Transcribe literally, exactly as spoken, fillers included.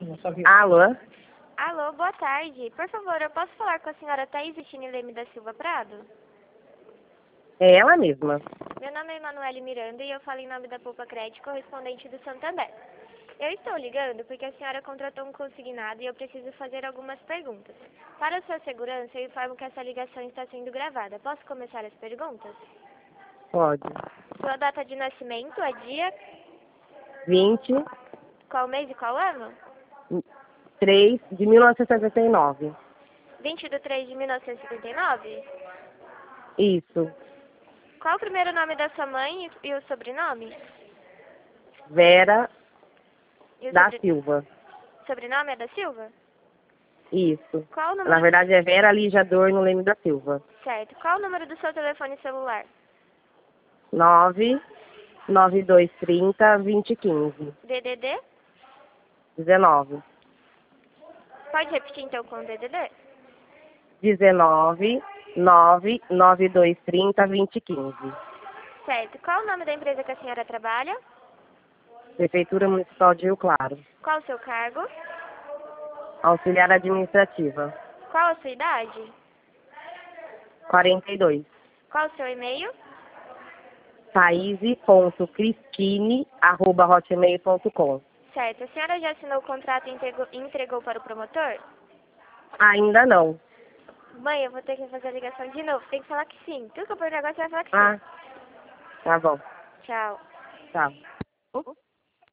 Alô? Alô, boa tarde. Por favor, eu posso falar com a senhora Thaís Vitine Leme da Silva Prado? É ela mesma. Meu nome é Emanuele Miranda e eu falo em nome da Poupa Crédito, correspondente do Santander. Eu estou ligando porque a senhora contratou um consignado e eu preciso fazer algumas perguntas. Para a sua segurança, eu informo que essa ligação está sendo gravada. Posso começar as perguntas? Pode. Sua data de nascimento é dia, vinte, qual mês e qual ano? três de mil novecentos e setenta e nove. vinte de três de mil novecentos e setenta e nove? Isso. Qual o primeiro nome da sua mãe e e o sobrenome? Vera E o da sobre... Silva. sobrenome é da Silva? Isso. Qual o número... Na verdade é Vera Lígia Dorno Leme da Silva. Certo. Qual o número do seu telefone celular? nove nove dois três zero vinte e quinze. D D D? dezenove. Pode repetir então com o D D D? dezenove nove nove dois três zero vinte e quinze. Certo. Qual o nome da empresa que a senhora trabalha? Prefeitura Municipal de Rio Claro. Qual o seu cargo? Auxiliar administrativa. Qual a sua idade? quarenta e dois. Qual o seu e-mail? thaís ponto cristine arroba hotmail ponto com. Certo. A senhora já assinou o contrato e entregou, entregou para o promotor? Ainda não. Mãe, eu vou ter que fazer a ligação de novo. Tem que falar que sim. Tudo que eu perguntar agora você vai falar que Ah, sim. tá bom. Tchau. Tá.